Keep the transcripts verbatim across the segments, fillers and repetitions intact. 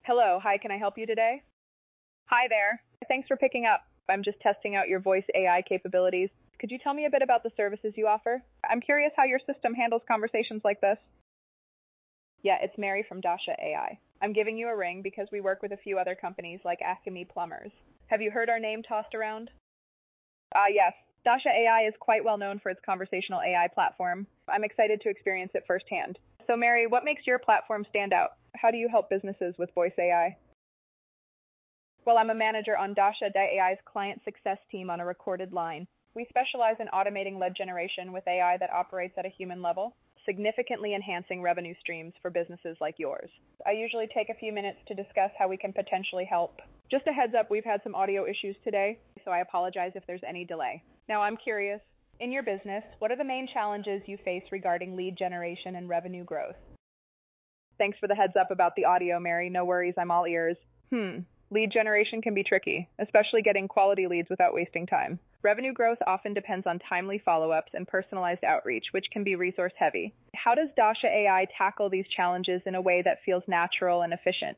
Hello, hi, can I help you today? Hi there. Thanks for picking up. I'm just testing out your voice A I capabilities. Could you tell me a bit about the services you offer? I'm curious how your system handles conversations like this. Yeah, it's Mary from Dasha A I. I'm giving you a ring because we work with a few other companies like Acme Plumbers. Have you heard our name tossed around? Ah, yes. Dasha A I is quite well known for its conversational A I platform. I'm excited to experience it firsthand. So, Mary, what makes your platform stand out? How do you help businesses with voice A I? Well, I'm a manager on Dasha A I's client success team on a recorded line. We specialize in automating lead generation with A I that operates at a human level, significantly enhancing revenue streams for businesses like yours. I usually take a few minutes to discuss how we can potentially help. Just a heads up, we've had some audio issues today, so I apologize if there's any delay. Now, I'm curious, in your business, what are the main challenges you face regarding lead generation and revenue growth? Thanks for the heads up about the audio, Mary. No worries, I'm all ears. Hmm. Lead generation can be tricky, especially getting quality leads without wasting time. Revenue growth often depends on timely follow-ups and personalized outreach, which can be resource heavy. How does Dasha A I tackle these challenges in a way that feels natural and efficient?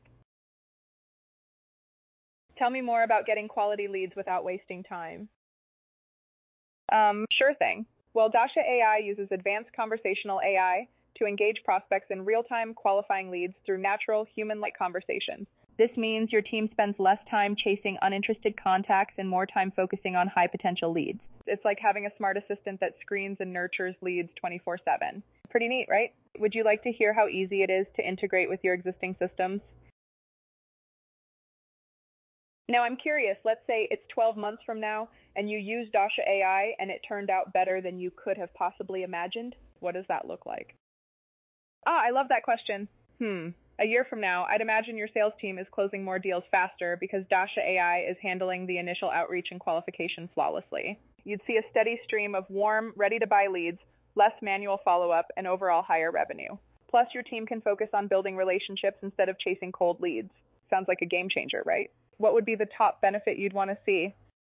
Tell me more about getting quality leads without wasting time. Um, sure thing. Well, Dasha A I uses advanced conversational A I to engage prospects in real-time qualifying leads through natural, human-like conversations. This means your team spends less time chasing uninterested contacts and more time focusing on high-potential leads. It's like having a smart assistant that screens and nurtures leads twenty-four seven. Pretty neat, right? Would you like to hear how easy it is to integrate with your existing systems? Now, I'm curious, let's say it's twelve months from now and you use Dasha A I and it turned out better than you could have possibly imagined. What does that look like? Ah, I love that question. Hmm. A year from now, I'd imagine your sales team is closing more deals faster because Dasha A I is handling the initial outreach and qualification flawlessly. You'd see a steady stream of warm, ready-to-buy leads, less manual follow-up, and overall higher revenue. Plus, your team can focus on building relationships instead of chasing cold leads. Sounds like a game changer, right? What would be the top benefit you'd want to see?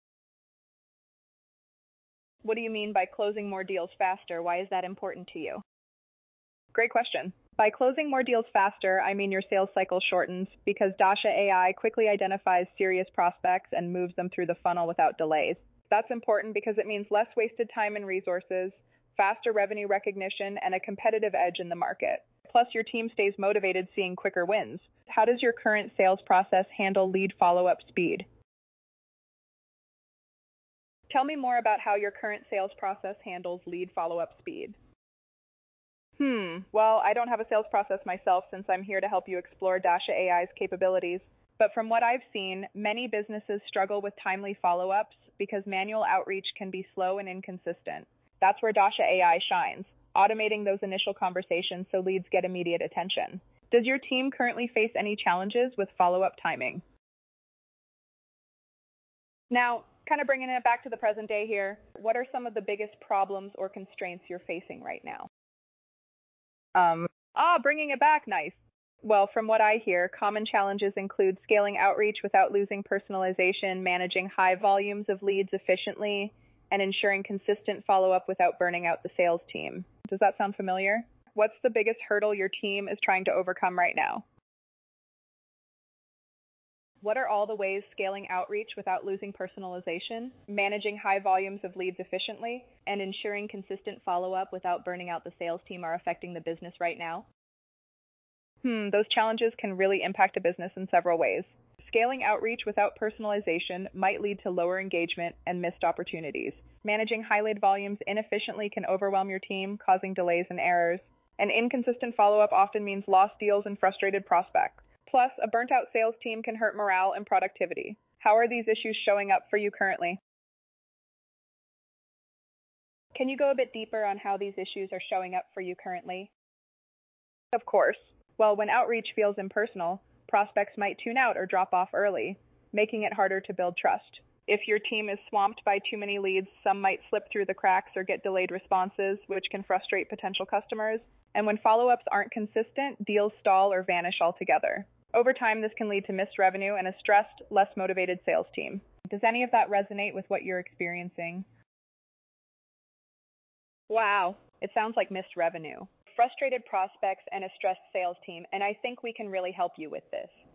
What do you mean by closing more deals faster? Why is that important to you? Great question. By closing more deals faster, I mean your sales cycle shortens because Dasha A I quickly identifies serious prospects and moves them through the funnel without delays. That's important because it means less wasted time and resources, faster revenue recognition, and a competitive edge in the market. Plus, your team stays motivated seeing quicker wins. How does your current sales process handle lead follow-up speed? Tell me more about how your current sales process handles lead follow-up speed. Hmm, well, I don't have a sales process myself since I'm here to help you explore Dasha A I's capabilities. But from what I've seen, many businesses struggle with timely follow-ups because manual outreach can be slow and inconsistent. That's where Dasha A I shines, automating those initial conversations so leads get immediate attention. Does your team currently face any challenges with follow-up timing? Now, kind of bringing it back to the present day here, what are some of the biggest problems or constraints you're facing right now? Um, ah, bringing it back, nice. Well, from what I hear, common challenges include scaling outreach without losing personalization, managing high volumes of leads efficiently, and ensuring consistent follow-up without burning out the sales team. Does that sound familiar? What's the biggest hurdle your team is trying to overcome right now? What are all the ways scaling outreach without losing personalization, managing high volumes of leads efficiently, and ensuring consistent follow-up without burning out the sales team are affecting the business right now? Hmm, those challenges can really impact a business in several ways. Scaling outreach without personalization might lead to lower engagement and missed opportunities. Managing high lead volumes inefficiently can overwhelm your team, causing delays and errors. And inconsistent follow-up often means lost deals and frustrated prospects. Plus, a burnt-out sales team can hurt morale and productivity. How are these issues showing up for you currently? Can you go a bit deeper on how these issues are showing up for you currently? Of course. Well, when outreach feels impersonal, prospects might tune out or drop off early, making it harder to build trust. If your team is swamped by too many leads, some might slip through the cracks or get delayed responses, which can frustrate potential customers. And when follow-ups aren't consistent, deals stall or vanish altogether. Over time, this can lead to missed revenue and a stressed, less motivated sales team. Does any of that resonate with what you're experiencing? Wow, it sounds like missed revenue, frustrated prospects, and a stressed sales team, and I think we can really help you with this.